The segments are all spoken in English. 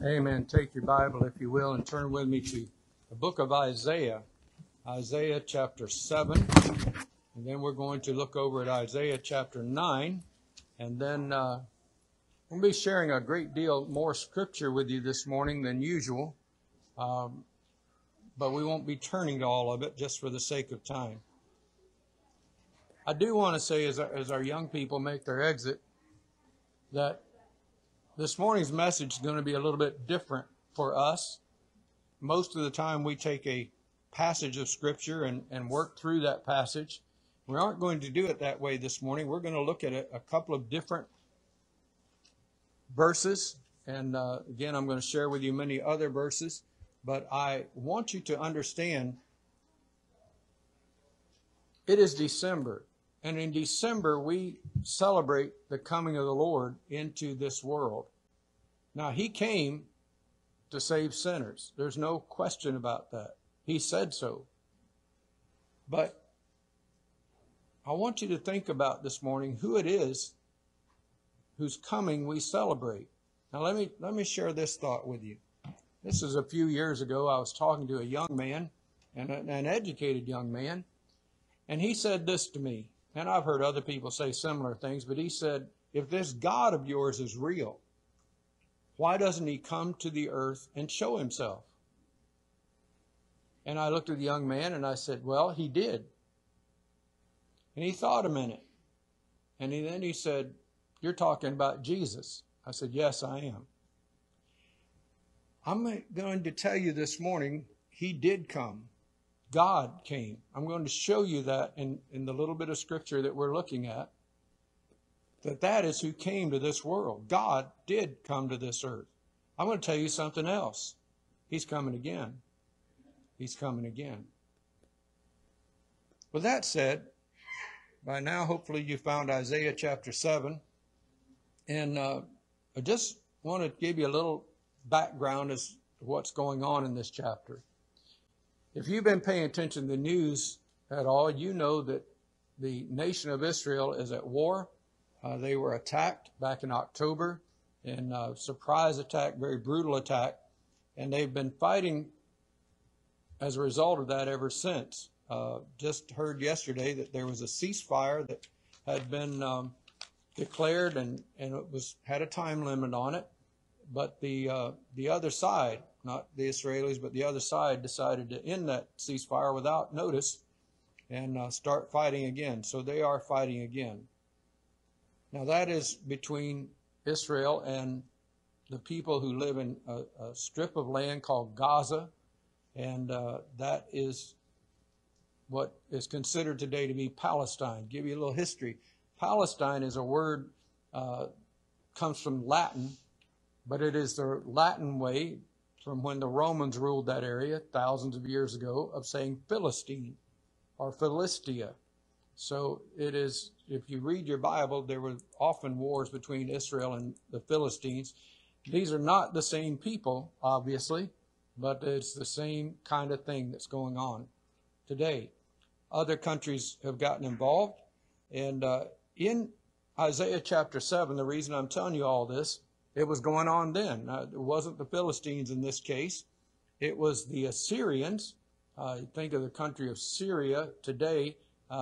Amen. Take your Bible, if you will, and turn with me to the book of Isaiah, Isaiah chapter 7. And then we're going to look over at Isaiah chapter 9. And then we'll be sharing a great deal more scripture with you this morning than usual. But we won't be turning to all of it just for the sake of time. I do want to say, as our young people make their exit, that this morning's message is going to be a little bit different for us. Most of the time we take a passage of Scripture and work through that passage. We aren't going to do it that way this morning. We're going to look at a couple of different verses. And again, I'm going to share with you many other verses. But I want you to understand it is December. And in December, we celebrate the coming of the Lord into this world. Now, He came to save sinners. There's no question about that. He said so. But I want you to think about this morning who it is whose coming we celebrate. Now, let me share this thought with you. This is a few years ago. I was talking to a young man, and an educated young man, and he said this to me. And I've heard other people say similar things, but he said, if this God of yours is real, why doesn't He come to the earth and show Himself? And I looked at the young man and I said, well, He did. And he thought a minute. And then he said, you're talking about Jesus. I said, yes, I am. I'm going to tell you this morning, He did come. God came. I'm going to show you that in the little bit of scripture that we're looking at, that is who came to this world. God did come to this earth. I'm going to tell you something else. He's coming again. He's coming again. With that said, by now hopefully you found Isaiah chapter 7. And I just want to give you a little background as to what's going on in this chapter. If you've been paying attention to the news at all, you know that the nation of Israel is at war. They were attacked back in October, and surprise attack, very brutal attack, and they've been fighting as a result of that ever since. Just heard yesterday that there was a ceasefire that had been declared, and it had a time limit on it, but the other side, not the Israelis, but the other side decided to end that ceasefire without notice and start fighting again. So they are fighting again. Now that is between Israel and the people who live in a strip of land called Gaza, and that is what is considered today to be Palestine. Give you a little history. Palestine is a word, comes from Latin, but it is the Latin way from when the Romans ruled that area thousands of years ago of saying Philistine or Philistia. So it is, if you read your Bible, there were often wars between Israel and the Philistines. These are not the same people, obviously, but it's the same kind of thing that's going on today. Other countries have gotten involved. And in Isaiah chapter 7, the reason I'm telling you all this, it was going on then. It wasn't the Philistines in this case. It was the Assyrians. Think of the country of Syria today.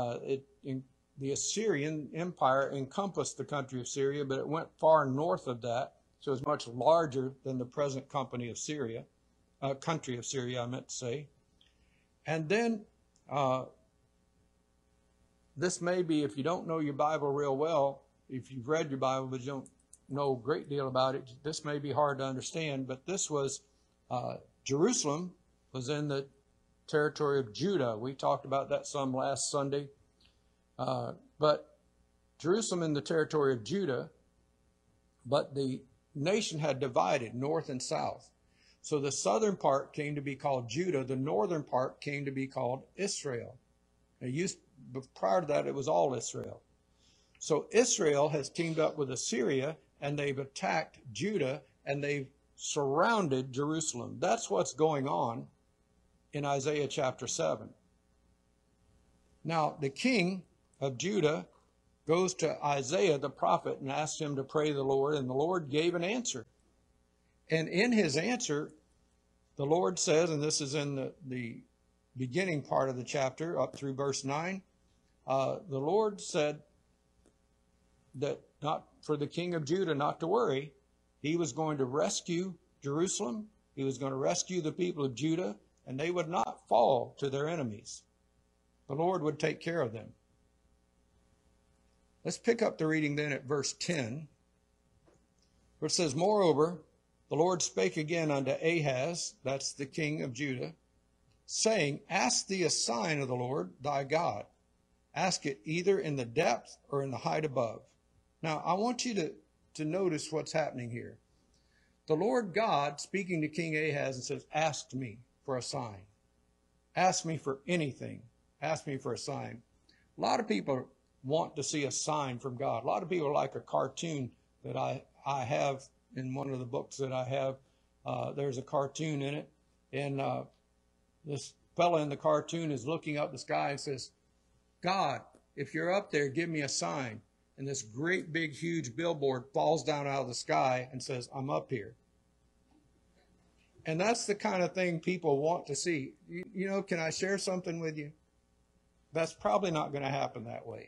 The Assyrian Empire encompassed the country of Syria, but it went far north of that. So it was much larger than the present country of Syria, I meant to say. And then this may be, if you don't know your Bible real well, if you've read your Bible but you don't know a great deal about it, this may be hard to understand, but this was Jerusalem was in the territory of Judah. We talked about that some last Sunday. But Jerusalem in the territory of Judah, but the nation had divided north and south. So the southern part came to be called Judah. The northern part came to be called Israel. Prior to that, it was all Israel. So Israel has teamed up with Assyria, and they've attacked Judah, and they've surrounded Jerusalem. That's what's going on in Isaiah chapter 7. Now, the king of Judah goes to Isaiah the prophet and asks him to pray to the Lord, and the Lord gave an answer. And in his answer, the Lord says, and this is in the beginning part of the chapter up through verse 9, the Lord said that not for the king of Judah not to worry. He was going to rescue Jerusalem. He was going to rescue the people of Judah, and they would not fall to their enemies. The Lord would take care of them. Let's pick up the reading then at verse 10, where it says, Moreover, the Lord spake again unto Ahaz, that's the king of Judah, saying, Ask thee a sign of the Lord thy God. Ask it either in the depth or in the height above. Now, I want you to notice what's happening here. The Lord God, speaking to King Ahaz, and says, Ask me for a sign. Ask me for anything. Ask me for a sign. A lot of people want to see a sign from God. A lot of people like a cartoon that I have in one of the books that I have. There's a cartoon in it. And this fella in the cartoon is looking up the sky and says, God, if you're up there, give me a sign. And this great big huge billboard falls down out of the sky and says, I'm up here. And that's the kind of thing people want to see. You know, can I share something with you? That's probably not going to happen that way.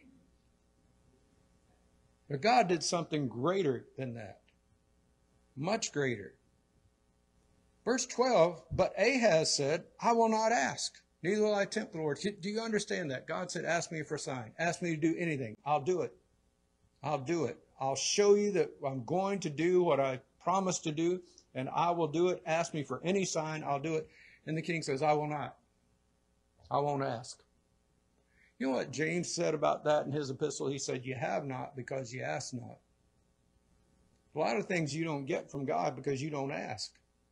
But God did something greater than that. Much greater. Verse 12, But Ahaz said, I will not ask, neither will I tempt the Lord. Do you understand that? God said, ask me for a sign. Ask me to do anything. I'll do it. I'll do it. I'll show you that I'm going to do what I promised to do, and I will do it. Ask me for any sign. I'll do it. And the king says, I will not. I won't ask. You know what James said about that in his epistle? He said, you have not because you ask not. A lot of things you don't get from God because you don't ask.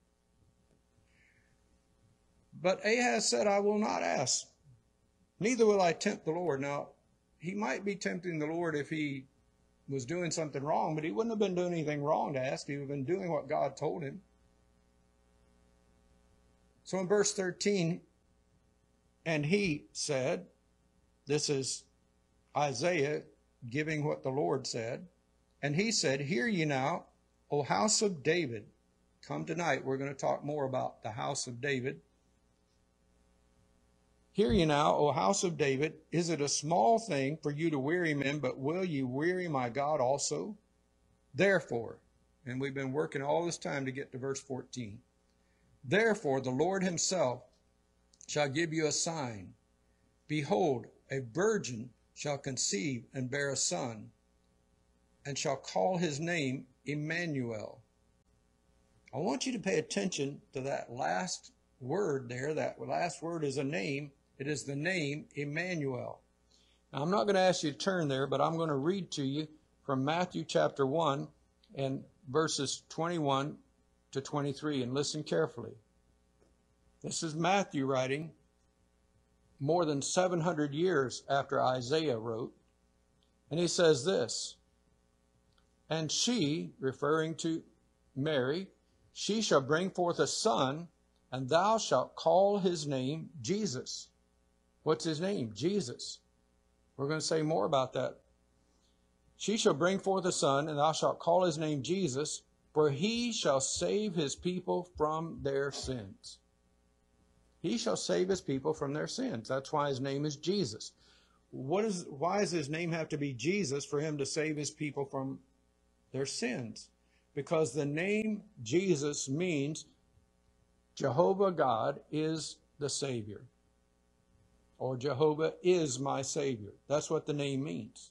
But Ahaz said, I will not ask. Neither will I tempt the Lord. Now, he might be tempting the Lord if he was doing something wrong, but he wouldn't have been doing anything wrong to ask. He would have been doing what God told him. So in verse 13, and he said, this is Isaiah giving what the Lord said. And he said, Hear ye now, O house of David. Come tonight, we're going to talk more about the house of David. Hear ye now, O house of David, is it a small thing for you to weary men, but will ye weary my God also? Therefore, and we've been working all this time to get to verse 14. Therefore, the Lord himself shall give you a sign. Behold, a virgin shall conceive and bear a son, and shall call his name Emmanuel. I want you to pay attention to that last word there. That last word is a name. It is the name Emmanuel. Now, I'm not going to ask you to turn there, but I'm going to read to you from Matthew chapter 1 and verses 21 to 23, and listen carefully. This is Matthew writing more than 700 years after Isaiah wrote. And he says this, And she, referring to Mary, she shall bring forth a son, and thou shalt call his name Jesus. What's his name? Jesus. We're going to say more about that. She shall bring forth a son, and thou shalt call his name Jesus, for he shall save his people from their sins. He shall save his people from their sins. That's why his name is Jesus. Why does his name have to be Jesus for him to save his people from their sins? Because the name Jesus means Jehovah God is the Savior. Or Jehovah is my Savior. That's what the name means.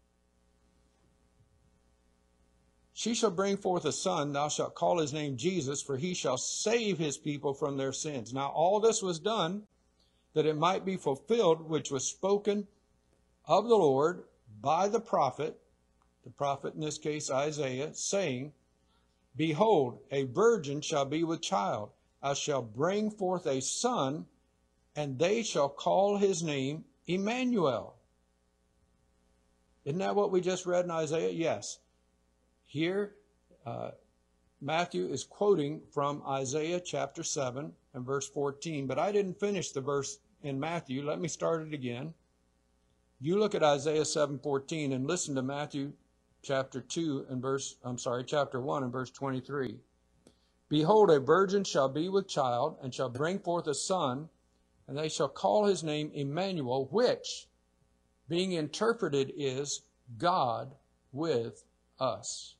She shall bring forth a son, thou shalt call his name Jesus, for he shall save his people from their sins. Now all this was done that it might be fulfilled, which was spoken of the Lord by the prophet in this case Isaiah, saying, Behold, a virgin shall be with child, I shall bring forth a son, and they shall call his name Emmanuel. Isn't that what we just read in Isaiah? Yes. Here, Matthew is quoting from Isaiah chapter 7 and verse 14, but I didn't finish the verse in Matthew. Let me start it again. You look at Isaiah 7:14 and listen to Matthew chapter 1 and verse 23. Behold, a virgin shall be with child, and shall bring forth a son, and they shall call his name Emmanuel, which, being interpreted, is God with us.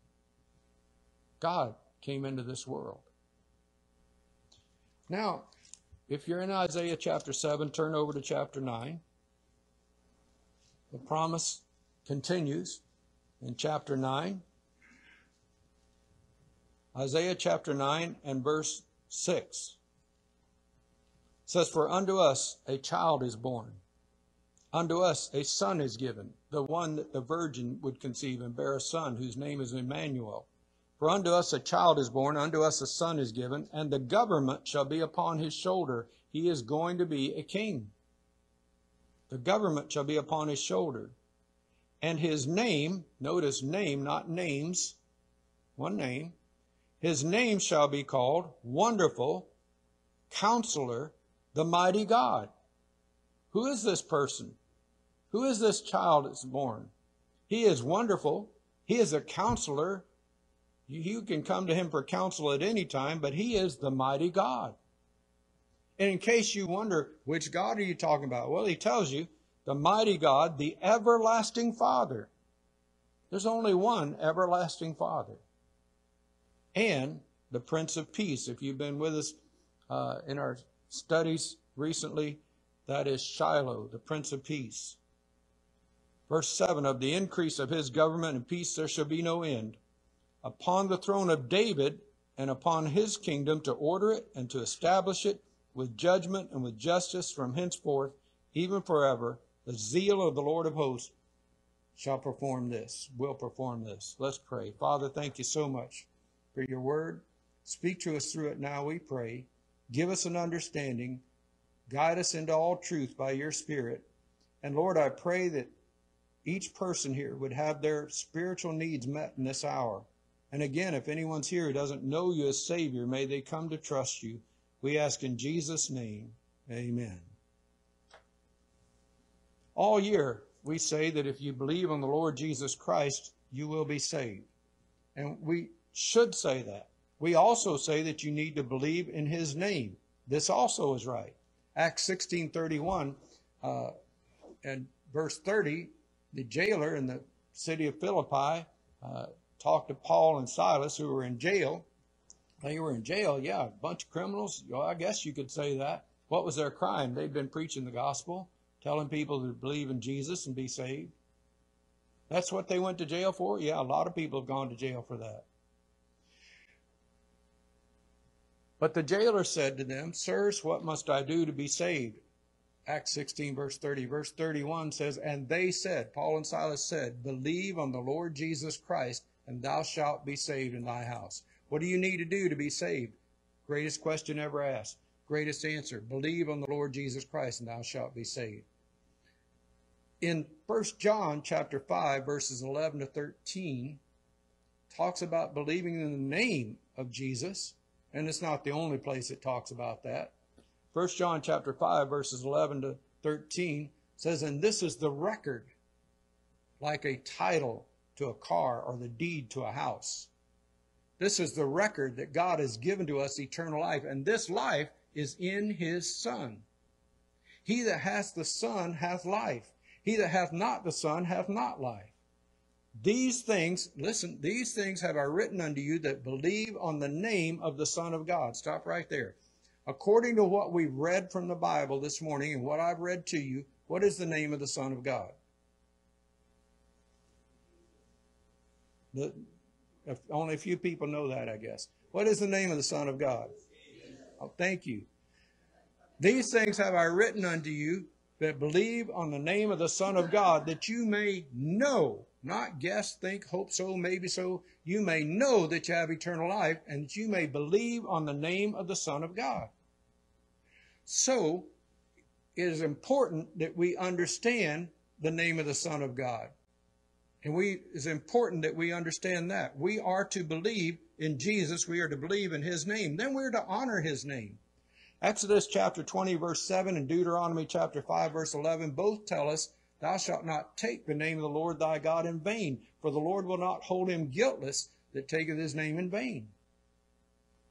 God came into this world. Now, if you're in Isaiah chapter 7, turn over to chapter 9. The promise continues in chapter 9. Isaiah chapter 9 and verse 6 says, For unto us a child is born, unto us a son is given, the one that the virgin would conceive and bear a son, whose name is Emmanuel. For unto us a child is born, unto us a son is given, and the government shall be upon his shoulder. He is going to be a king. The government shall be upon his shoulder. And his name, notice name, not names, one name, his name shall be called Wonderful, Counselor, the Mighty God. Who is this person? Who is this child that's born? He is wonderful. He is a counselor. You can come to him for counsel at any time, but he is the mighty God. And in case you wonder, which God are you talking about? Well, he tells you, the mighty God, the everlasting Father. There's only one everlasting Father. And the Prince of Peace. If you've been with us in our studies recently, that is Shiloh, the Prince of Peace. Verse 7, Of the increase of his government and peace there shall be no end, upon the throne of David and upon his kingdom, to order it and to establish it with judgment and with justice from henceforth, even forever. The zeal of the Lord of hosts shall perform this, will perform this. Let's pray. Father, thank you so much for your word. Speak to us through it now, we pray. Give us an understanding. Guide us into all truth by your Spirit. And Lord, I pray that each person here would have their spiritual needs met in this hour. And again, if anyone's here who doesn't know you as Savior, may they come to trust you. We ask in Jesus' name, amen. All year, we say that if you believe on the Lord Jesus Christ, you will be saved. And we should say that. We also say that you need to believe in his name. This also is right. Acts 16:31 and verse 30, the jailer in the city of Philippi talked to Paul and Silas, who were in jail. They were in jail, yeah, a bunch of criminals. Well, I guess you could say that. What was their crime? They'd been preaching the gospel, telling people to believe in Jesus and be saved. That's what they went to jail for? Yeah, a lot of people have gone to jail for that. But the jailer said to them, Sirs, what must I do to be saved? Acts 16, verse 30. Verse 31 says, And they said, Paul and Silas said, Believe on the Lord Jesus Christ, and thou shalt be saved in thy house. What do you need to do to be saved? Greatest question ever asked. Greatest answer. Believe on the Lord Jesus Christ, and thou shalt be saved. In 1 John chapter 5, verses 11 to 13, talks about believing in the name of Jesus. And it's not the only place it talks about that. 1 John chapter 5, verses 11 to 13 says, And this is the record, like a title to a car or the deed to a house. This is the record that God has given to us, eternal life. And this life is in his Son. He that hath the Son hath life. He that hath not the Son hath not life. These things, listen, these things have I written unto you that believe on the name of the Son of God. Stop right there. According to what we've read from the Bible this morning and what I've read to you, what is the name of the Son of God? Only a few people know that, I guess. What is the name of the Son of God? Oh, thank you. These things have I written unto you that believe on the name of the Son of God, that you may know, not guess, think, hope so, maybe so, you may know that you have eternal life, and that you may believe on the name of the Son of God. So, it is important that we understand the name of the Son of God. And it's important that we understand that. We are to believe in Jesus. We are to believe in his name. Then we're to honor his name. Exodus chapter 20, verse 7, and Deuteronomy chapter 5, verse 11, both tell us, Thou shalt not take the name of the Lord thy God in vain, for the Lord will not hold him guiltless that taketh his name in vain.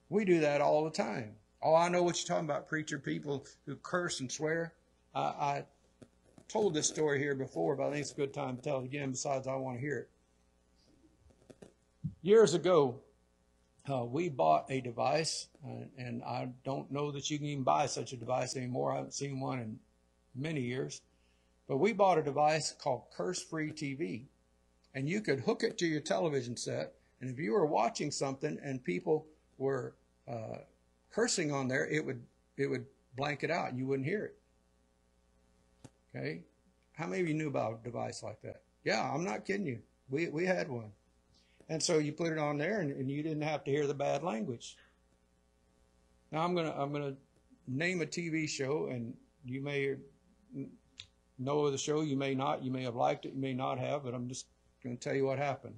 We do that all the time. Oh, I know what you're talking about, preacher. People who curse and swear. I told this story here before, but I think it's a good time to tell it again. Besides, I want to hear it. Years ago, we bought a device, and I don't know that you can even buy such a device anymore. I haven't seen one in many years. But we bought a device called Curse Free TV. And you could hook it to your television set, and if you were watching something and people were cursing on there, it would blank it out and you wouldn't hear it. Okay? How many of you knew about a device like that? Yeah, I'm not kidding you. We had one. And so you put it on there, and you didn't have to hear the bad language. Now I'm gonna name a TV show, and you may know the show, you may not. You may have liked it, you may not have, but I'm just going to tell you what happened.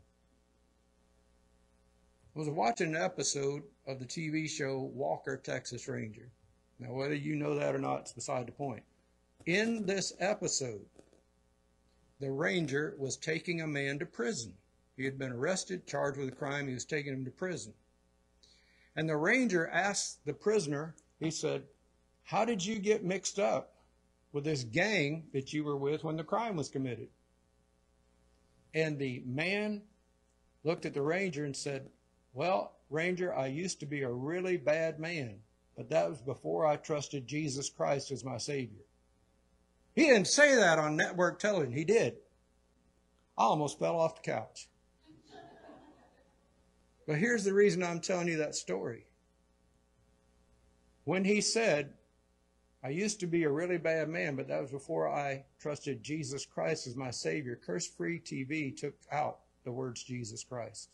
I was watching an episode of the TV show Walker, Texas Ranger. Now, whether you know that or not, it's beside the point. In this episode, the ranger was taking a man to prison. He had been arrested, charged with a crime. He was taking him to prison. And the ranger asked the prisoner, he said, "How did you get mixed up with this gang that you were with when the crime was committed?" And the man looked at the ranger and said, "Well, Ranger, I used to be a really bad man, but that was before I trusted Jesus Christ as my Savior." He didn't say that on network television. He did. I almost fell off the couch. But here's the reason I'm telling you that story. When he said, "I used to be a really bad man, but that was before I trusted Jesus Christ as my Savior," Curse Free TV took out the words Jesus Christ.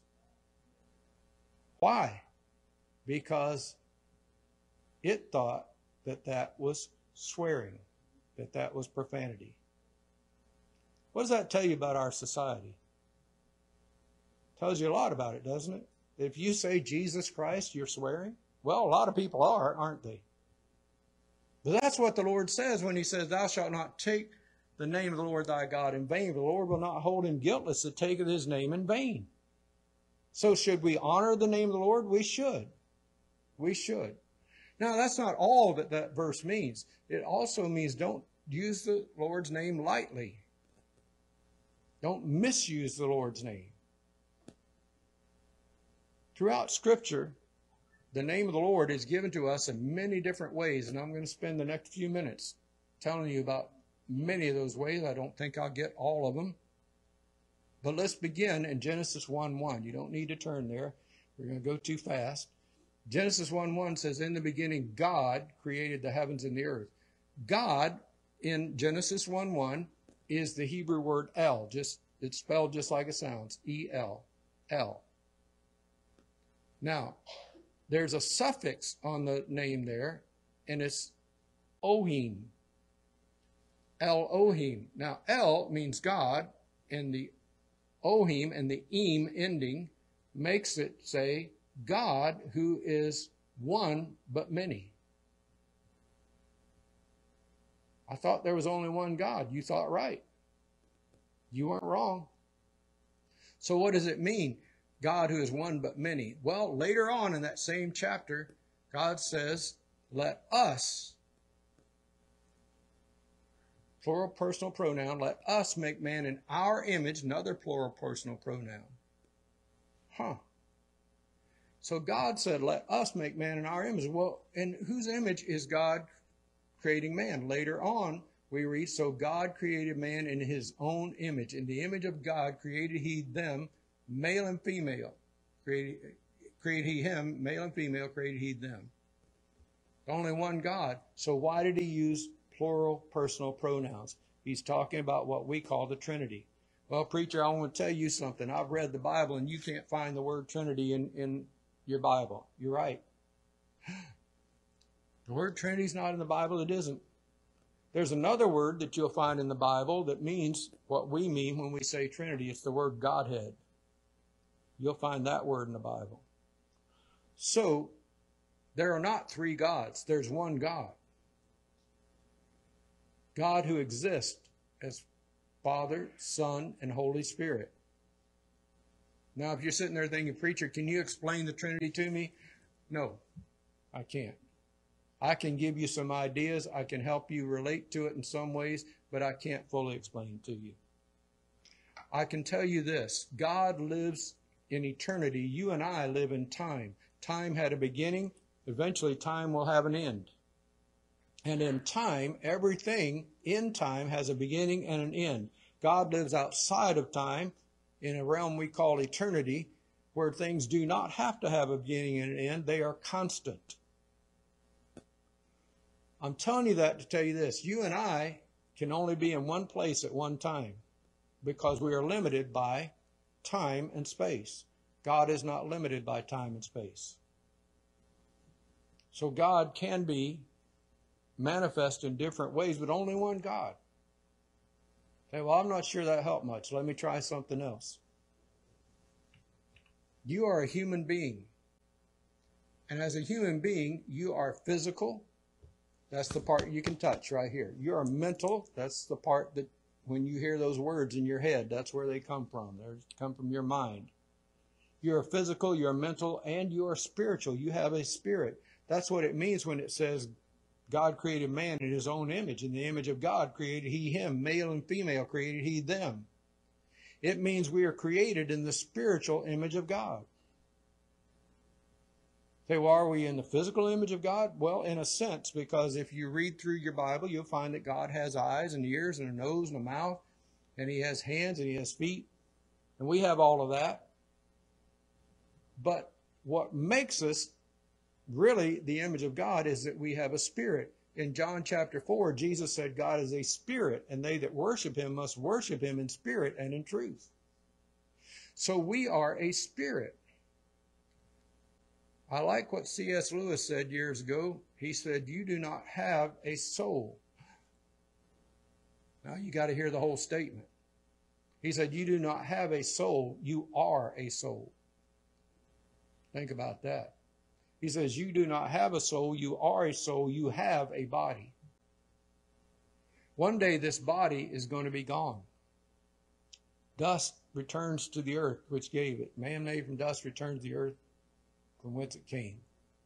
Why? Because it thought that that was swearing, that that was profanity. What does that tell you about our society? It tells you a lot about it, doesn't it? If you say Jesus Christ, you're swearing? Well, a lot of people are, aren't they? But that's what the Lord says when he says, "Thou shalt not take the name of the Lord thy God in vain. The Lord will not hold him guiltless that taketh his name in vain." So should we honor the name of the Lord? We should. We should. Now, that's not all that that verse means. It also means don't use the Lord's name lightly. Don't misuse the Lord's name. Throughout Scripture, the name of the Lord is given to us in many different ways, and I'm going to spend the next few minutes telling you about many of those ways. I don't think I'll get all of them. But let's begin in Genesis 1:1. You don't need to turn there. We're going to go too fast. Genesis 1:1 says, "In the beginning, God created the heavens and the earth." God, in Genesis 1:1, is the Hebrew word El. It's spelled just like it sounds, E-L, El. Now, there's a suffix on the name there, and it's Ohim. Elohim. Now, El means God, and the Ohim and the Im ending makes it say God who is one but many. I thought there was only one God. You thought right. You weren't wrong. So what does it mean? God who is one but many. Well, later on in that same chapter, God says, "Let us," plural personal pronoun, "let us make man in our image," another plural personal pronoun. So God said, "Let us make man in our image." Well, in whose image is God creating man? Later on, we read, "So God created man in his own image. In the image of God created he them, male and female." Created he him, male and female, created he them. Only one God. So why did he use plural personal pronouns? He's talking about what we call the Trinity. Well, preacher, I want to tell you something. I've read the Bible and you can't find the word Trinity in your Bible. You're right. The word Trinity is not in the Bible. It isn't. There's another word that you'll find in the Bible that means what we mean when we say Trinity. It's the word Godhead. You'll find that word in the Bible. So, there are not three gods. There's one God. God who exists as Father, Son, and Holy Spirit. Now, if you're sitting there thinking, "Preacher, can you explain the Trinity to me?" No, I can't. I can give you some ideas. I can help you relate to it in some ways, but I can't fully explain it to you. I can tell you this. God lives in eternity. You and I live in time. Time had a beginning. Eventually, time will have an end. And in time, everything in time has a beginning and an end. God lives outside of time in a realm we call eternity, where things do not have to have a beginning and an end. They are constant. I'm telling you that to tell you this. You and I can only be in one place at one time because we are limited by time and space. God is not limited by time and space. So God can be manifest in different ways, but only one God. Say, well, I'm not sure that helped much. Let me try something else. You are a human being. And as a human being, you are physical. That's the part you can touch right here. You are mental. That's the part that when you hear those words in your head, that's where they come from. They come from your mind. You're physical, you're mental, and you are spiritual. You have a spirit. That's what it means when it says God created man in his own image. In the image of God created he him. Male and female created he them. It means we are created in the spiritual image of God. Say, well, are we in the physical image of God? Well, in a sense, because if you read through your Bible, you'll find that God has eyes and ears and a nose and a mouth, and he has hands and he has feet, and we have all of that. But what makes us really the image of God is that we have a spirit. In John chapter 4, Jesus said God is a spirit, and they that worship him must worship him in spirit and in truth. So we are a spirit. I like what C.S. Lewis said years ago. He said, you do not have a soul. Now you got to hear the whole statement. He said, you do not have a soul, you are a soul. Think about that. He says, you do not have a soul, you are a soul, you have a body. One day this body is going to be gone. Dust returns to the earth, which gave it. Man made from dust returns to the earth from whence it came.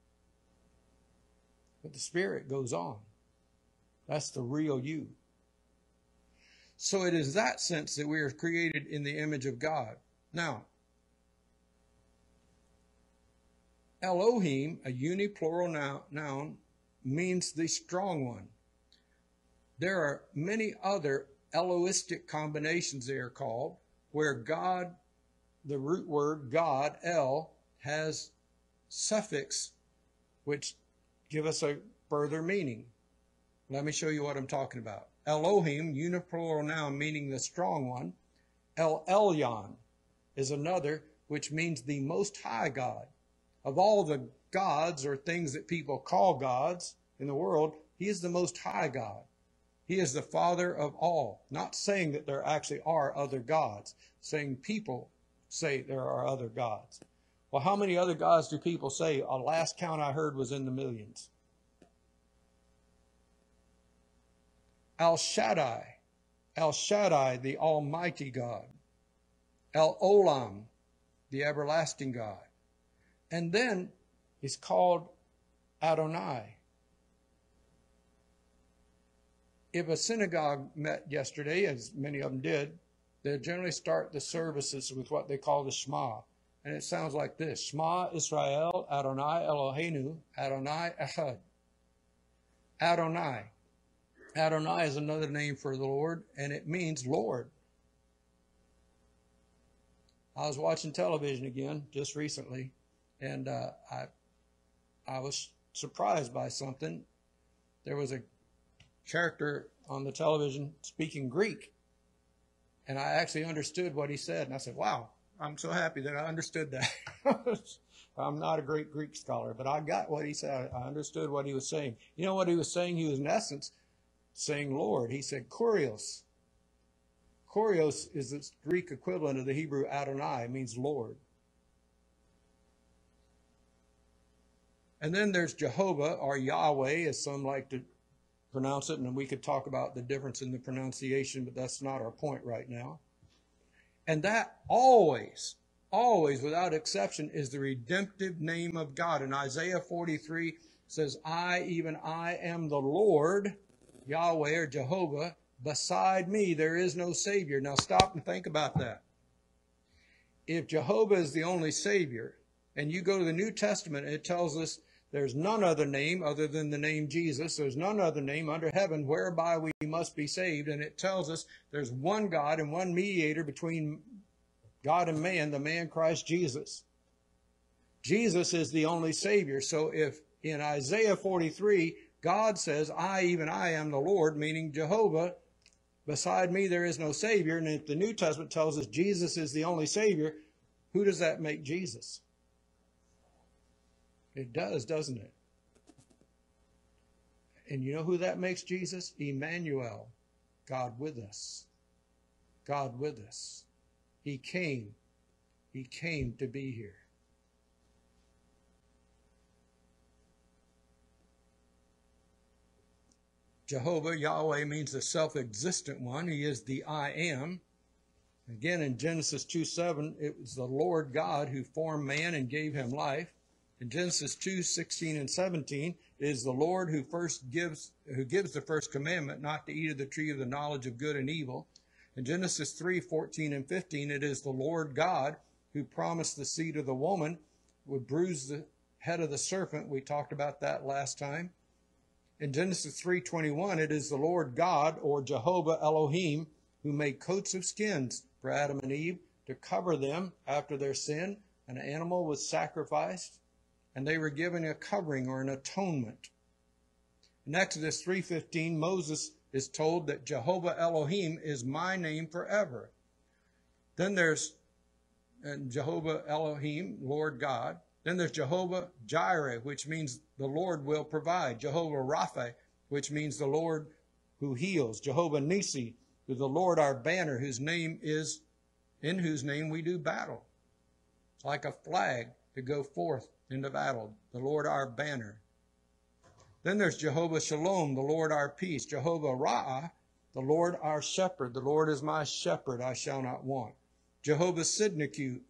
But the spirit goes on. That's the real you. So it is that sense that we are created in the image of God. Now, Elohim, a uniplural noun, means the strong one. There are many other Elohistic combinations, they are called, where God, the root word God, El, has suffix which give us a further meaning. Let me show you what I'm talking about. Elohim, uniplural noun meaning the strong one. El Elyon is another which means the most high God. Of all the gods or things that people call gods in the world, he is the most high God. He is the father of all. Not saying that there actually are other gods, saying people say there are other gods. Well, how many other gods do people say? A last count I heard was in the millions. El Shaddai, the Almighty God. El Olam, the everlasting God. And then he's called Adonai. If a synagogue met yesterday, as many of them did, they generally start the services with what they call the Shema. And it sounds like this: Shema Israel, Adonai Eloheinu, Adonai Echad. Adonai. Adonai is another name for the Lord, and it means Lord. I was watching television again just recently, and I was surprised by something. There was a character on the television speaking Greek, and I actually understood what he said, and I said, wow, I'm so happy that I understood that. I'm not a great Greek scholar, but I got what he said. I understood what he was saying. You know what he was saying? He was, in essence, saying Lord. He said Kurios. Kurios is the Greek equivalent of the Hebrew Adonai. It means Lord. And then there's Jehovah, or Yahweh, as some like to pronounce it, and we could talk about the difference in the pronunciation, but that's not our point right now. And that always always, without exception, is the redemptive name of God. And Isaiah 43 says, I, even I, am the Lord, Yahweh or Jehovah. Beside me there is no Savior. Now stop and think about that. If Jehovah is the only Savior, and you go to the New Testament, it tells us there's none other name other than the name Jesus. There's none other name under heaven whereby we must be saved. And it tells us there's one God and one mediator between God and man, the man Christ Jesus. Jesus is the only Savior. So if in Isaiah 43, God says, I, even I, am the Lord, meaning Jehovah, beside me there is no Savior, and if the New Testament tells us Jesus is the only Savior, who does that make Jesus? It does, doesn't it? And you know who that makes Jesus? Emmanuel, God with us. God with us. He came to be here. Jehovah, Yahweh, means the self-existent one. He is the I am. Again, in Genesis 2:7, it was the Lord God who formed man and gave him life. In Genesis 2:16 and 17, it is the Lord who gives the first commandment not to eat of the tree of the knowledge of good and evil. In Genesis 3:14 and 15, it is the Lord God who promised the seed of the woman would bruise the head of the serpent. We talked about that last time. In Genesis 3:21, it is the Lord God, or Jehovah Elohim, who made coats of skins for Adam and Eve to cover them after their sin. An animal was sacrificed, and they were given a covering or an atonement. In Exodus 3:15, Moses is told that Jehovah Elohim is my name forever. Then there's Jehovah Elohim, Lord God. Then there's Jehovah Jireh, which means the Lord will provide. Jehovah Rapha, which means the Lord who heals. Jehovah Nisi, who is the Lord our banner, in whose name we do battle. It's like a flag to go forth into battle. The Lord our banner. Then there's Jehovah Shalom, the Lord our peace. Jehovah Ra'ah, the Lord our shepherd. The Lord is my shepherd, I shall not want. Jehovah Sidkenu,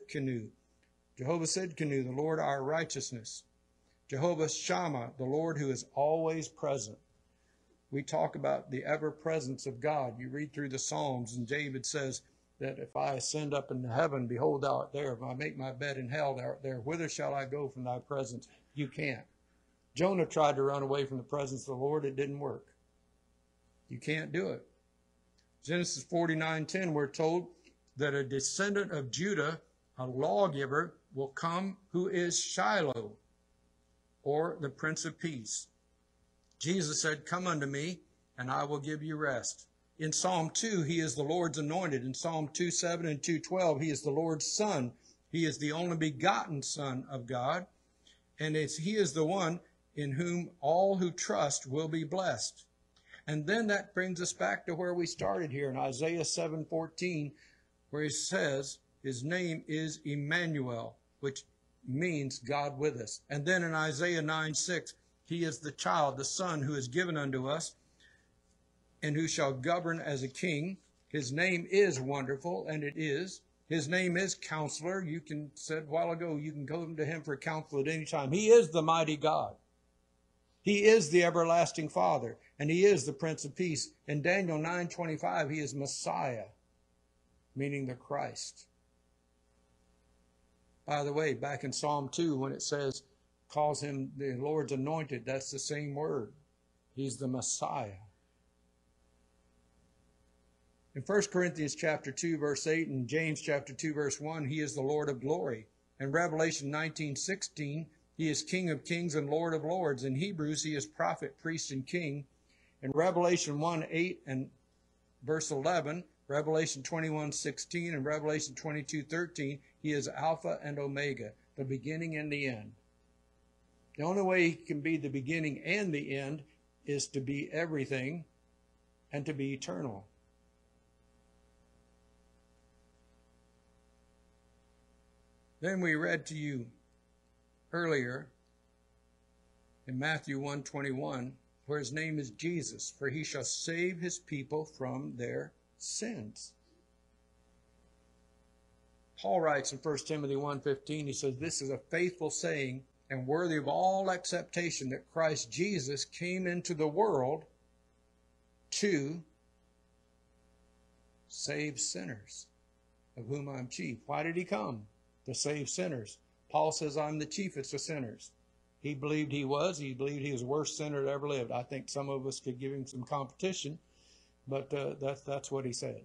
the Lord our righteousness. Jehovah Shammah, the Lord who is always present. We talk about the ever-presence of God. You read through the Psalms, and David says that if I ascend up into heaven, behold, thou art there. If I make my bed in hell, thou art there. Whither shall I go from thy presence? You can't. Jonah tried to run away from the presence of the Lord. It didn't work. You can't do it. Genesis 49:10, we're told that a descendant of Judah, a lawgiver, will come who is Shiloh, or the Prince of Peace. Jesus said, come unto me, and I will give you rest. In Psalm 2, he is the Lord's anointed. In Psalm 2:7 and 2:12, he is the Lord's Son. He is the only begotten Son of God. And he is the one in whom all who trust will be blessed. And then that brings us back to where we started here in Isaiah 7:14, where he says his name is Emmanuel, which means God with us. And then in Isaiah 9:6, he is the child, the son who is given unto us, and who shall govern as a king. His name is Wonderful, and it is. His name is Counselor. You said a while ago, you can go to him for counsel at any time. He is the mighty God. He is the everlasting Father, and he is the Prince of Peace. In Daniel 9:25, he is Messiah, meaning the Christ. By the way, back in Psalm 2, when it says, calls him the Lord's anointed, that's the same word. He's the Messiah. In 1 Corinthians chapter 2, verse 8, and James chapter 2, verse 1, he is the Lord of glory. In Revelation 19:16, he is King of kings and Lord of lords. In Hebrews, he is prophet, priest, and king. In Revelation 1:8 and verse 11, Revelation 21:16, and Revelation 22:13, he is Alpha and Omega, the beginning and the end. The only way he can be the beginning and the end is to be everything and to be eternal. Then we read to you earlier in Matthew 1:21, where his name is Jesus, for he shall save his people from their sins. Paul writes in 1 Timothy 1:15, he says, this is a faithful saying and worthy of all acceptation that Christ Jesus came into the world to save sinners, of whom I'm chief. Why did he come? To save sinners. Paul says, I'm the chiefest of sinners. He believed he was. He believed he was the worst sinner that ever lived. I think some of us could give him some competition, but that's what he said.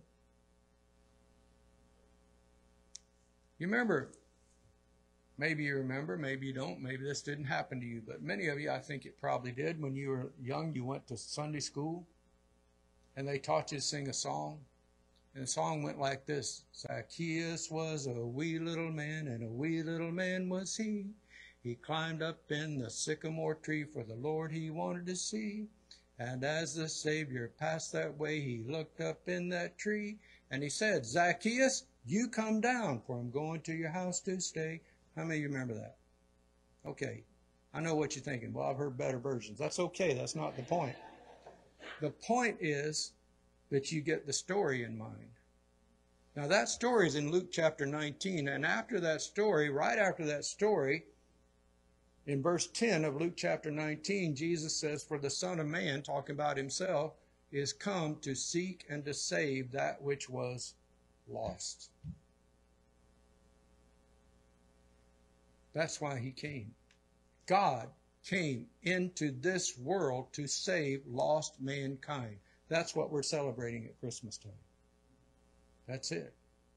You remember, maybe you remember, maybe you don't, maybe this didn't happen to you, but many of you, I think it probably did. When you were young, you went to Sunday school, and they taught you to sing a song. And the song went like this. Zacchaeus was a wee little man, and a wee little man was he. He climbed up in the sycamore tree for the Lord he wanted to see. And as the Savior passed that way, he looked up in that tree, and he said, Zacchaeus, you come down, for I'm going to your house to stay. How many of you remember that? Okay. I know what you're thinking. Well, I've heard better versions. That's okay. That's not the point. The point is that you get the story in mind. Now, that story is in Luke chapter 19. And after that story, right after that story, in verse 10 of Luke chapter 19, Jesus says, for the Son of Man, talking about himself, is come to seek and to save that which was lost. That's why he came. God came into this world to save lost mankind. That's what we're celebrating at Christmas time. That's it.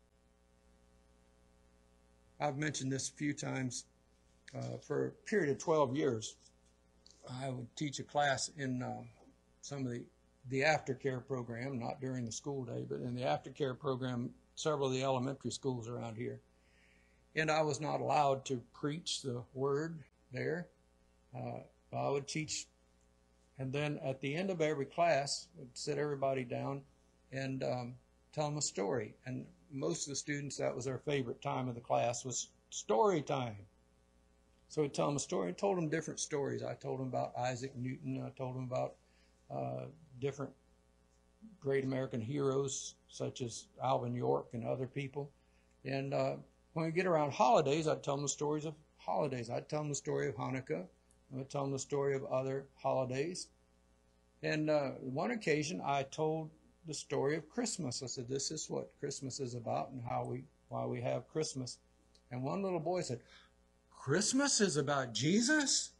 I've mentioned this a few times. For a period of 12 years, I would teach a class in some of the aftercare program, not during the school day, but in the aftercare program, several of the elementary schools around here. And I was not allowed to preach the word there. I would teach, and then at the end of every class, I'd sit everybody down and tell them a story. And most of the students, that was their favorite time of the class, was story time. So I'd tell them a story. I told them different stories. I told them about Isaac Newton. I told them about different great American heroes, such as Alvin York and other people. And when we get around holidays, I'd tell them the stories of holidays. I'd tell them the story of Hanukkah. I'd tell them the story of other holidays. And one occasion, I told the story of Christmas. I said, this is what Christmas is about and why we have Christmas. And one little boy said, Christmas is about Jesus?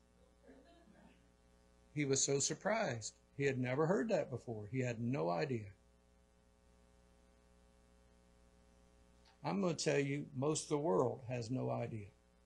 He was so surprised. He had never heard that before. He had no idea. I'm going to tell you, most of the world has no idea.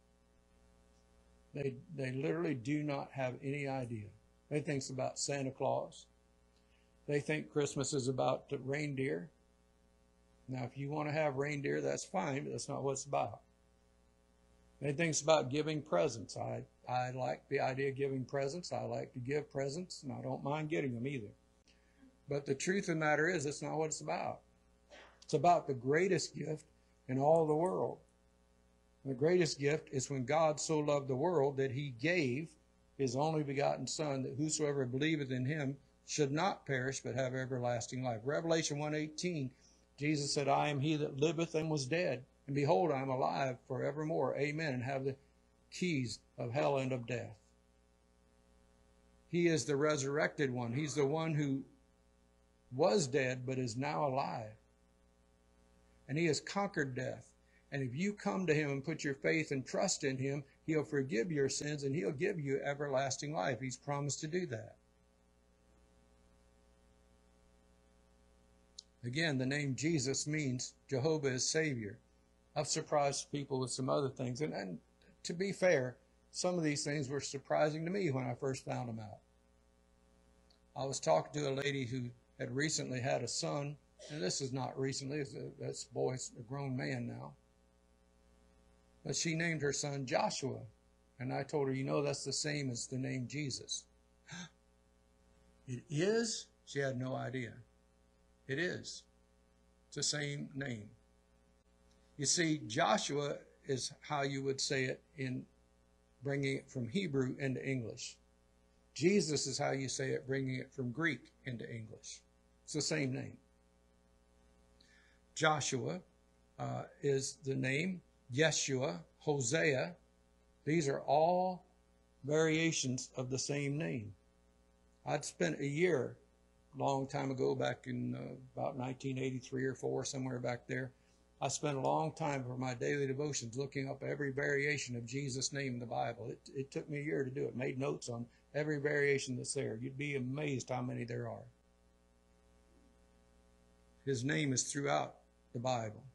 They literally do not have any idea. They think it's about Santa Claus. They think Christmas is about the reindeer. Now, if you want to have reindeer, that's fine, but that's not what it's about. They think it's about giving presents. I like the idea of giving presents. I like to give presents, and I don't mind getting them either. But the truth of the matter is, it's not what it's about. It's about the greatest gift in all the world. The greatest gift is when God so loved the world that he gave his only begotten Son, that whosoever believeth in him should not perish but have everlasting life. Revelation 1:18, Jesus said, I am he that liveth and was dead, and behold, I am alive forevermore. Amen. And have the keys of hell and of death. He is the resurrected one. He's the one who was dead but is now alive. And he has conquered death. And if you come to him and put your faith and trust in him, he'll forgive your sins and he'll give you everlasting life. He's promised to do that. Again, the name Jesus means Jehovah is Savior. I've surprised people with some other things. And to be fair, some of these things were surprising to me when I first found them out. I was talking to a lady who had recently had a son. And this is not recently. This boy's a grown man now. But she named her son Joshua. And I told her, you know, that's the same as the name Jesus. It is? She had no idea. It is. It's the same name. You see, Joshua is how you would say it in bringing it from Hebrew into English. Jesus is how you say it, bringing it from Greek into English. It's the same name. Joshua is the name. Yeshua, Hosea. These are all variations of the same name. I'd spent a year, a long time ago, back in about 1983 or 4, somewhere back there. I spent a long time for my daily devotions looking up every variation of Jesus' name in the Bible. It took me a year to do it. Made notes on every variation that's there. You'd be amazed how many there are. His name is throughout the Bible.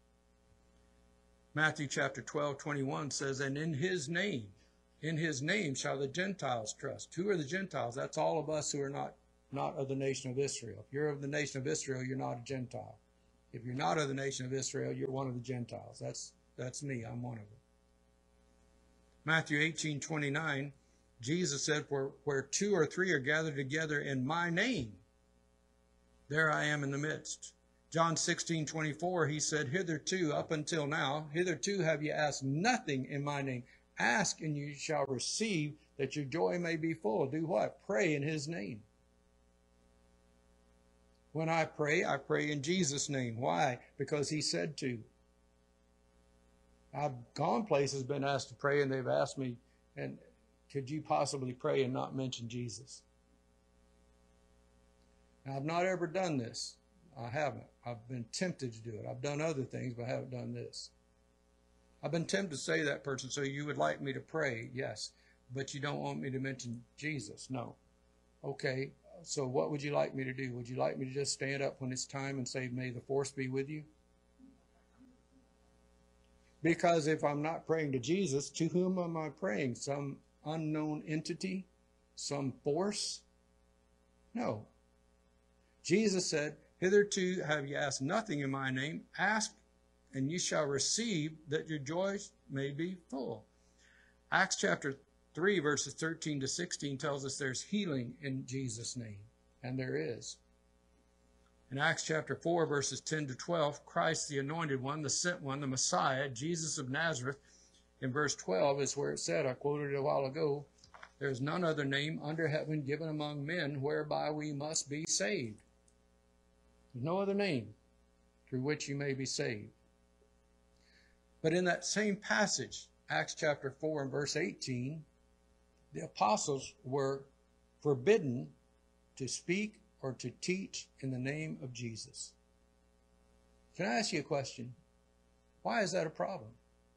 Matthew chapter 12:21 says, and in his name shall the Gentiles trust. Who are the Gentiles? That's all of us who are not of the nation of Israel. If you're of the nation of Israel, you're not a Gentile. If you're not of the nation of Israel, you're one of the Gentiles. That's me. I'm one of them. Matthew 18:29, Jesus said, where 2 or 3 are gathered together in my name, there I am in the midst. John 16:24, he said, hitherto, up until now, hitherto have you asked nothing in my name. Ask and you shall receive, that your joy may be full. Do what? Pray in his name. When I pray in Jesus' name. Why? Because he said to. I've gone places, been asked to pray, and they've asked me, and could you possibly pray and not mention Jesus? Now, I've not ever done this. I haven't. I've been tempted to do it. I've done other things, but I haven't done this. I've been tempted to say to that person, so you would like me to pray? Yes. But you don't want me to mention Jesus? No. Okay. So what would you like me to do? Would you like me to just stand up when it's time and say, may the force be with you? Because if I'm not praying to Jesus, to whom am I praying? Some unknown entity? Some force? No. Jesus said, hitherto have you asked nothing in my name. Ask and you shall receive, that your joy may be full. Acts chapter 3 verses 13 to 16 tells us there's healing in Jesus' name. And there is. In Acts chapter 4 verses 10 to 12, Christ the anointed one, the sent one, the Messiah, Jesus of Nazareth, in verse 12 is where it said, I quoted it a while ago, there's none other name under heaven given among men whereby we must be saved. There's no other name through which you may be saved. But in that same passage, Acts chapter 4 and verse 18, the apostles were forbidden to speak or to teach in the name of Jesus. Can I ask you a question? Why is that a problem?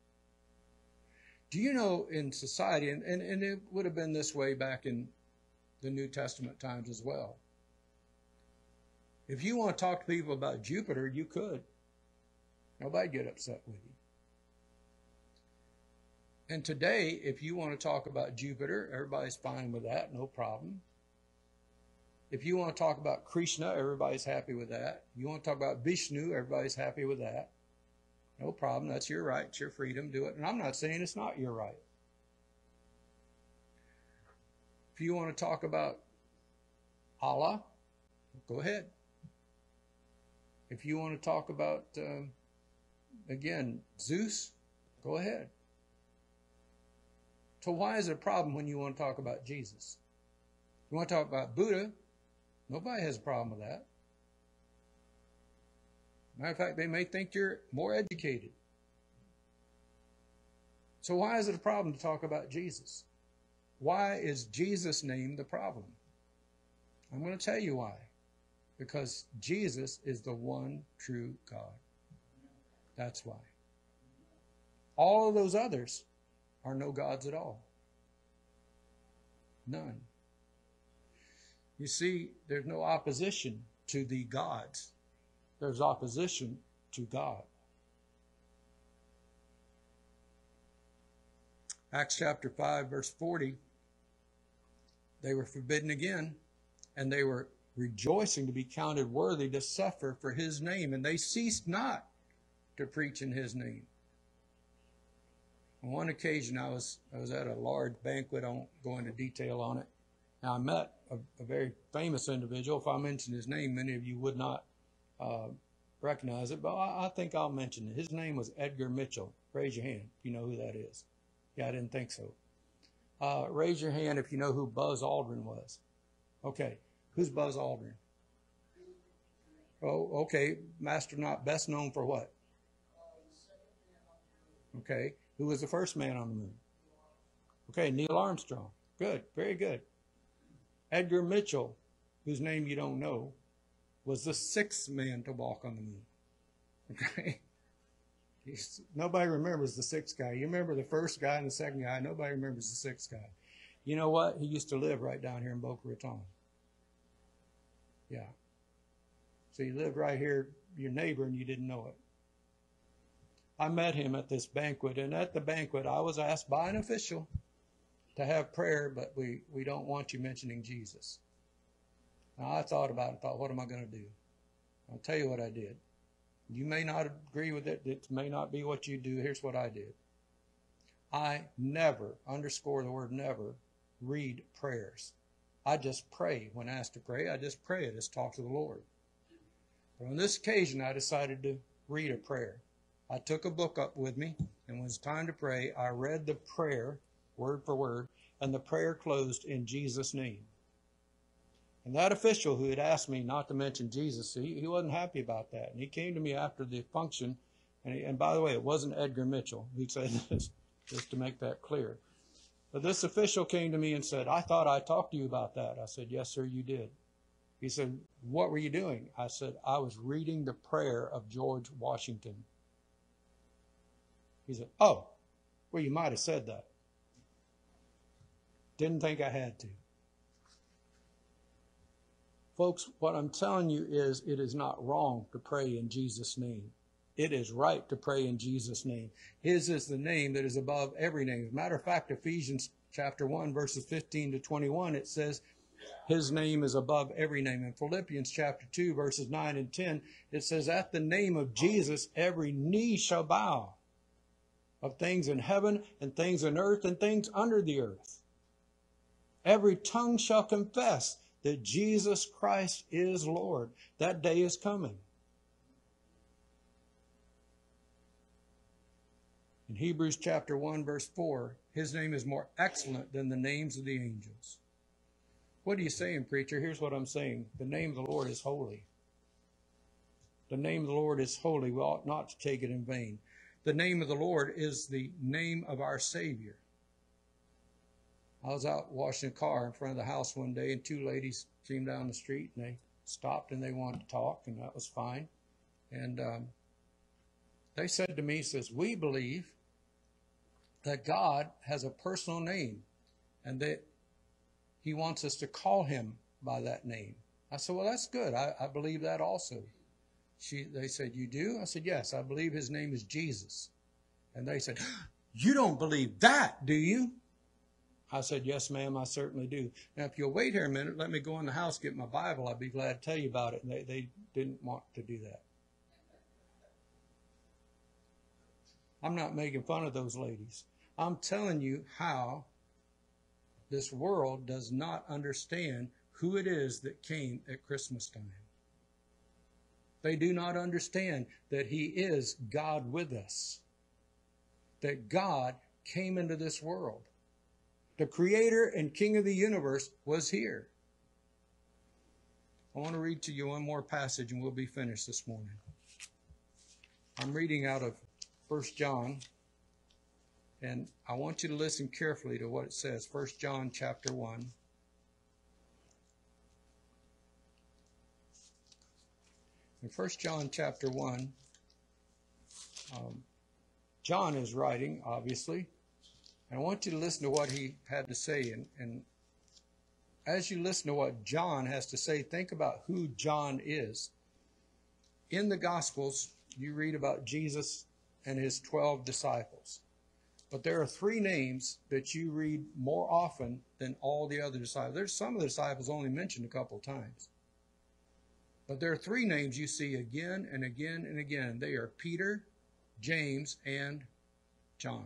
Do you know in society, and it would have been this way back in the New Testament times as well, if you want to talk to people about Jupiter, you could. Nobody'd get upset with you. And today, if you want to talk about Jupiter, everybody's fine with that, no problem. If you want to talk about Krishna, everybody's happy with that. You want to talk about Vishnu, everybody's happy with that. No problem, that's your right, it's your freedom, do it. And I'm not saying it's not your right. If you want to talk about Allah, go ahead. If you want to talk about, again, Zeus, go ahead. So why is it a problem when you want to talk about Jesus? You want to talk about Buddha, nobody has a problem with that. Matter of fact, they may think you're more educated. So why is it a problem to talk about Jesus? Why is Jesus' name the problem? I'm going to tell you why. Because Jesus is the one true God. That's why. All of those others are no gods at all. None. You see, there's no opposition to the gods. There's opposition to God. Acts chapter 5, verse 40, they were forbidden again, and they were rejoicing to be counted worthy to suffer for his name, and they ceased not to preach in his name. On one occasion, I was at a large banquet. I won't go into detail on it. Now, I met a very famous individual. If I mention his name, many of you would not recognize it, but I think I'll mention it. His name was Edgar Mitchell. Raise your hand if you know who that is. Yeah, I didn't think so. Raise your hand if you know who Buzz Aldrin was. Okay, who's Buzz Aldrin? Oh, okay, astronaut best known for what? Okay. Who was the first man on the moon? Okay, Neil Armstrong. Good. Very good. Edgar Mitchell, whose name you don't know, was the sixth man to walk on the moon. Okay. Nobody remembers the sixth guy. You remember the first guy and the second guy. Nobody remembers the sixth guy. You know what? He used to live right down here in Boca Raton. Yeah. So he lived right here, your neighbor, and you didn't know it. I met him at this banquet, and at the banquet I was asked by an official to have prayer, but we don't want you mentioning Jesus. Now I thought about it, what am I going to do? I'll tell you what I did. You may not agree with it. It may not be what you do. Here's what I did. I never, underscore the word never, read prayers. I just pray. When asked to pray, I just pray. I just talk to the Lord. But on this occasion, I decided to read a prayer. I took a book up with me, and when it was time to pray, I read the prayer, word for word, and the prayer closed in Jesus' name. And that official who had asked me not to mention Jesus, he wasn't happy about that. And he came to me after the function, and by the way, it wasn't Edgar Mitchell. He said this, just to make that clear. But this official came to me and said, I thought I talked to you about that. I said, yes, sir, you did. He said, what were you doing? I said, I was reading the prayer of George Washington. He said, oh, well, you might have said that. Didn't think I had to. Folks, what I'm telling you is it is not wrong to pray in Jesus' name. It is right to pray in Jesus' name. His is the name that is above every name. As a matter of fact, Ephesians chapter 1, verses 15 to 21, it says his name is above every name. In Philippians chapter 2, verses 9 and 10, it says, at the name of Jesus, every knee shall bow, of things in heaven and things in earth and things under the earth. Every tongue shall confess that Jesus Christ is Lord. That day is coming. In Hebrews chapter 1, verse 4, his name is more excellent than the names of the angels. What are you saying, preacher? Here's what I'm saying. The name of the Lord is holy. The name of the Lord is holy. We ought not to take it in vain. The name of the Lord is the name of our Savior. I was out washing a car in front of the house one day, and two ladies came down the street, and they stopped and they wanted to talk, and that was fine. And they said to me, says, we believe that God has a personal name and that he wants us to call him by that name. I said, well, that's good. I believe that also. They said, you do? I said, yes, I believe his name is Jesus. And they said, you don't believe that, do you? I said, yes, ma'am, I certainly do. Now, if you'll wait here a minute, let me go in the house, get my Bible. I'd be glad to tell you about it. And they didn't want to do that. I'm not making fun of those ladies. I'm telling you how this world does not understand who it is that came at Christmas time. They do not understand that he is God with us, that God came into this world. The creator and king of the universe was here. I want to read to you one more passage and we'll be finished this morning. I'm reading out of 1 John, and I want you to listen carefully to what it says. 1 John chapter 1. In 1 John chapter 1, John is writing, obviously, and I want you to listen to what he had to say. And as you listen to what John has to say, think about who John is. In the Gospels, you read about Jesus and his 12 disciples. But there are three names that you read more often than all the other disciples. There's some of the disciples only mentioned a couple of times. But there are three names you see again and again and again. They are Peter, James, and John.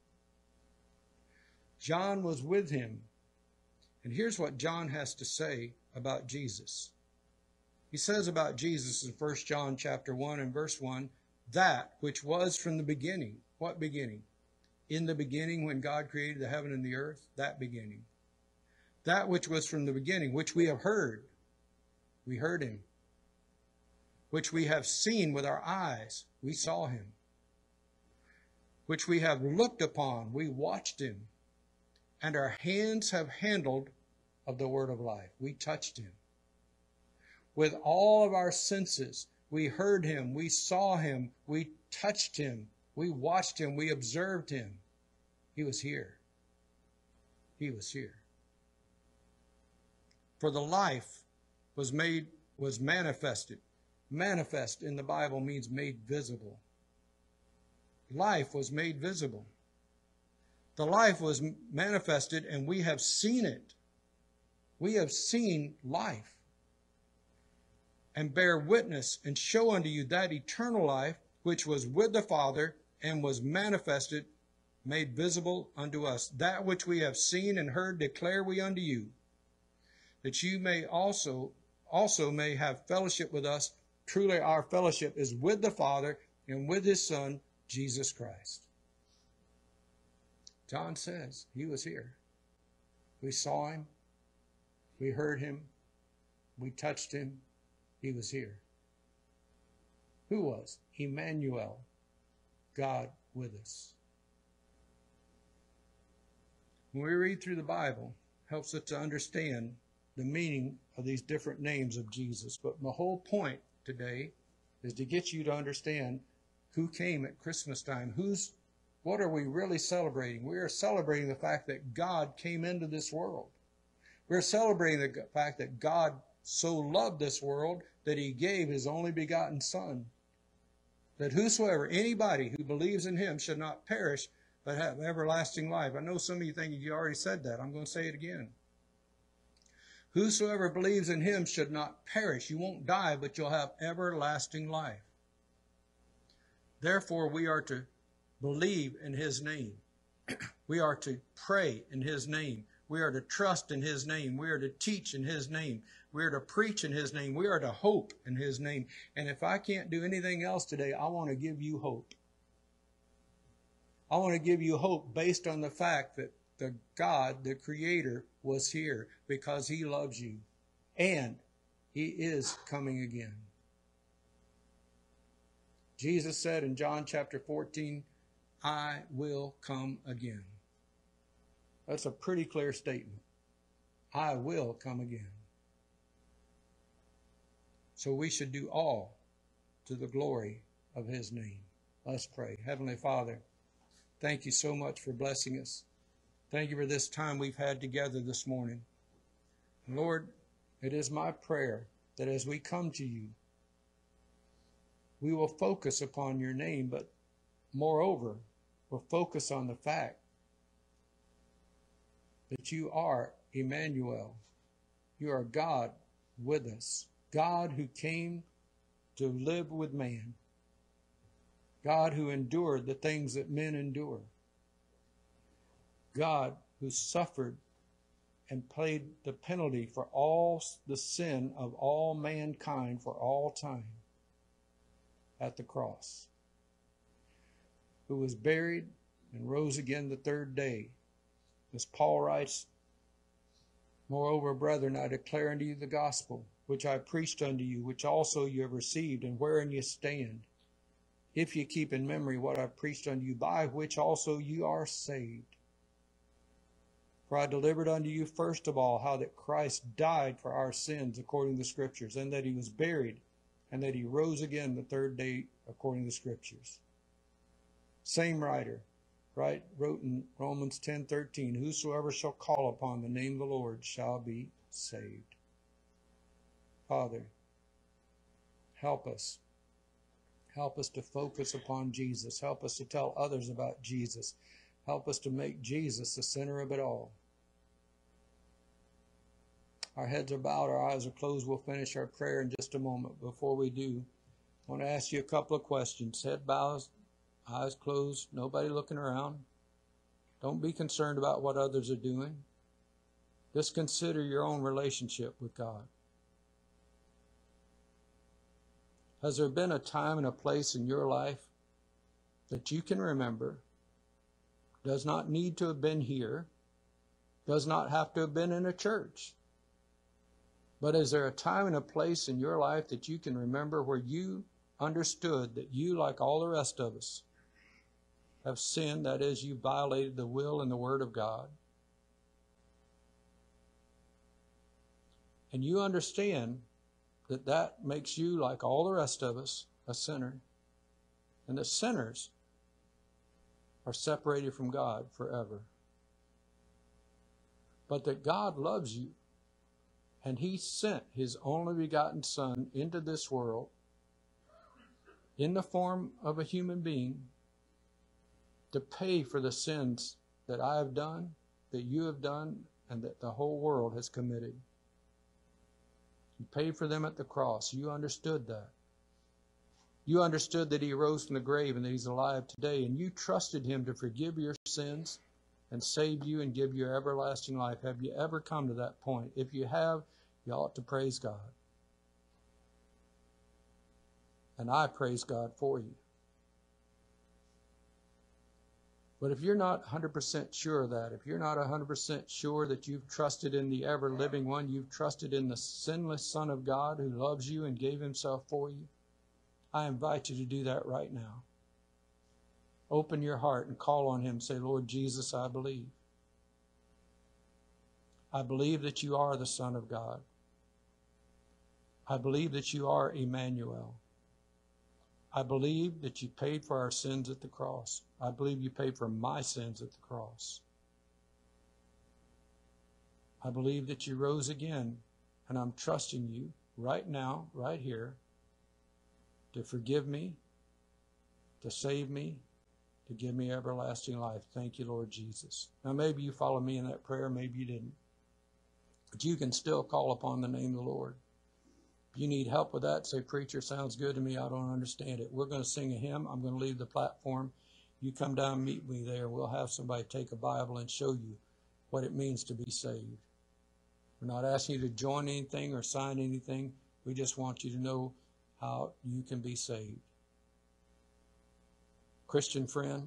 John was with him. And here's what John has to say about Jesus. He says about Jesus in 1 John chapter 1 and verse 1, that which was from the beginning. What beginning? In the beginning when God created the heaven and the earth, that beginning. That which was from the beginning, which we have heard. We heard him. Which we have seen with our eyes. We saw him. which we have looked upon, we watched him, and our hands have handled of the word of life. We touched him. With all of our senses, we heard him, we saw him, we touched him, we watched him, we observed him. He was here. He was here. For the life was manifested. Manifest in the Bible means made visible. Life was made visible. The life was manifested, and we have seen it. We have seen life, and bear witness and show unto you that eternal life which was with the Father and was manifested, made visible unto us. That which we have seen and heard declare we unto you, that you may also may have fellowship with us. Truly our fellowship is with the Father and with his Son, Jesus Christ. John says he was here. We saw him. We heard him. We touched him. He was here. Who was? Emmanuel, God with us. When we read through the Bible, it helps us to understand the meaning of these different names of Jesus. But my whole point today is to get you to understand who came at Christmas time. What are we really celebrating? We are celebrating the fact that God came into this world. We're celebrating the fact that God so loved this world that he gave his only begotten Son, that whosoever, anybody who believes in him should not perish, but have everlasting life. I know some of you think you already said that. I'm going to say it again. Whosoever believes in him should not perish. You won't die, but you'll have everlasting life. Therefore, we are to believe in his name. We are to pray in his name. We are to trust in his name. We are to teach in his name. We are to preach in his name. We are to hope in his name. And if I can't do anything else today, I want to give you hope. I want to give you hope based on the fact that the God, the Creator, was here because he loves you. And he is coming again. Jesus said in John chapter 14, I will come again. That's a pretty clear statement. I will come again. So we should do all to the glory of his name. Let's pray. Heavenly Father, thank you so much for blessing us. Thank you for this time we've had together this morning. Lord, it is my prayer that as we come to you, we will focus upon your name, but moreover, we'll focus on the fact that you are Emmanuel. You are God with us. God who came to live with man. God who endured the things that men endure. God who suffered and paid the penalty for all the sin of all mankind for all time at the cross. Who was buried and rose again the third day. As Paul writes, moreover, brethren, I declare unto you the gospel, which I preached unto you, which also you have received, and wherein you stand, if you keep in memory what I preached unto you, by which also you are saved. For I delivered unto you first of all how that Christ died for our sins according to the Scriptures, and that he was buried, and that he rose again the third day according to the Scriptures. Same writer wrote in Romans 10:13, whosoever shall call upon the name of the Lord shall be saved. Father, help us. Help us to focus upon Jesus. Help us to tell others about Jesus. Help us to make Jesus the center of it all. Our heads are bowed, our eyes are closed. We'll finish our prayer in just a moment. Before we do, I want to ask you a couple of questions. Head bows, eyes closed, nobody looking around. Don't be concerned about what others are doing. Just consider your own relationship with God. Has there been a time and a place in your life that you can remember, does not need to have been here, does not have to have been in a church, but is there a time and a place in your life that you can remember where you understood that you, like all the rest of us, have sinned, that is, you violated the will and the word of God, and you understand that that makes you, like all the rest of us, a sinner, and that sinners are separated from God forever, but that God loves you, and He sent His only begotten Son into this world in the form of a human being to pay for the sins that I have done, that you have done, and that the whole world has committed. He paid for them at the cross. You understood that. You understood that He rose from the grave and that He's alive today, and you trusted Him to forgive your sins and save you and give you everlasting life. Have you ever come to that point? If you have, you ought to praise God. And I praise God for you. But if you're not 100% sure of that, if you're not 100% sure that you've trusted in the ever-living one, you've trusted in the sinless Son of God who loves you and gave Himself for you, I invite you to do that right now. Open your heart and call on Him. Say, Lord Jesus, I believe. I believe that you are the Son of God. I believe that you are Emmanuel. I believe that you paid for our sins at the cross. I believe you paid for my sins at the cross. I believe that you rose again, and I'm trusting you right now, right here, to forgive me, to save me, to give me everlasting life. Thank you, Lord Jesus. Now, maybe you followed me in that prayer, maybe you didn't. But you can still call upon the name of the Lord. If you need help with that, say, preacher, sounds good to me. I don't understand it. We're going to sing a hymn. I'm going to leave the platform. You come down and meet me there. We'll have somebody take a Bible and show you what it means to be saved. We're not asking you to join anything or sign anything. We just want you to know how you can be saved. Christian friend,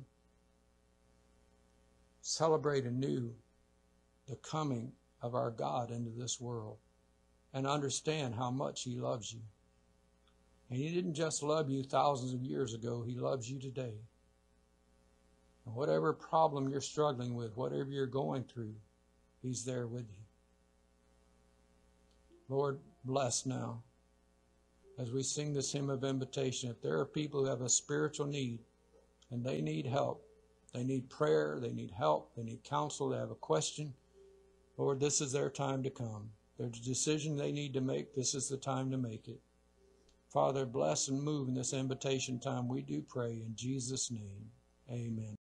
celebrate anew the coming of our God into this world. And understand how much He loves you. And He didn't just love you thousands of years ago. He loves you today. And whatever problem you're struggling with, whatever you're going through, He's there with you. Lord, bless now as we sing this hymn of invitation. If there are people who have a spiritual need and they need help, they need prayer, they need help, they need counsel, they have a question, Lord, this is their time to come. There's a decision they need to make. This is the time to make it. Father, bless and move in this invitation time. We do pray in Jesus' name. Amen.